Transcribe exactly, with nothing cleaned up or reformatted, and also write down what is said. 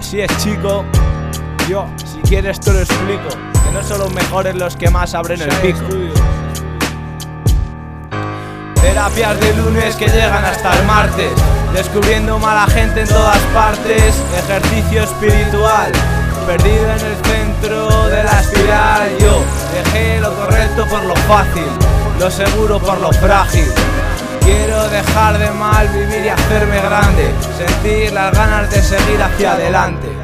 Así es, chico. Yo, si quieres te lo explico, que no son los mejores los que más abren el pico. Terapias de lunes que llegan hasta el martes, descubriendo mala gente en todas partes. Ejercicio espiritual, perdido en el centro de la espiral. Yo dejé lo correcto por lo fácil, lo seguro por lo frágil. Quiero dejar de mal vivir y hacerme grande, sentir las ganas de seguir hacia adelante.